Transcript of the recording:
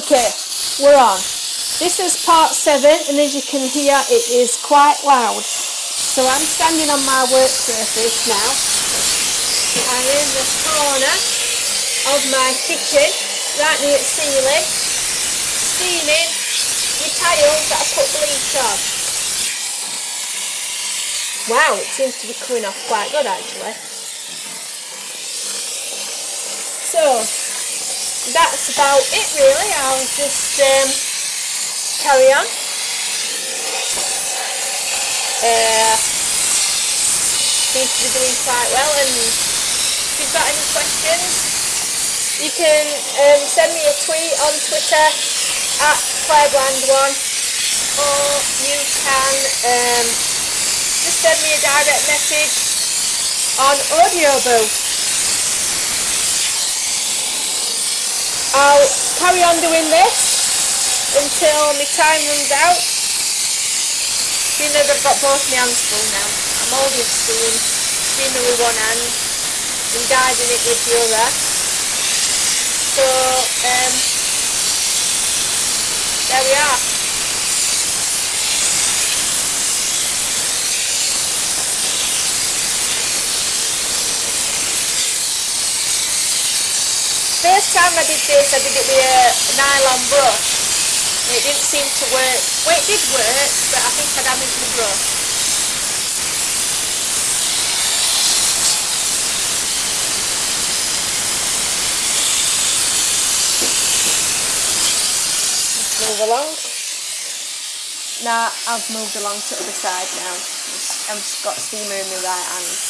Okay, we're on. This is part 7, and as you can hear, it is quite loud. So I'm standing on my work surface now. I'm in the corner of my kitchen, right near the ceiling, steaming my tiles that I put bleach on. Wow, it seems to be coming off quite good actually. So that's about it really. I'll just carry on. Seems to be doing quite well, and if you've got any questions you can send me a tweet on Twitter at ClareBland1, or you can just send me a direct message on Audioboo. I'll carry on doing this until my time runs out. Seeing as I've got both my hands full now, I'm holding steamer with one hand and guiding it with the other. So there we are. First time I did this, I did it with a nylon brush. It didn't seem to work. Well, it did work, but I think I damaged the brush. Let's move along. Now I've moved along to the other side now. I've just got steamer in my right hand.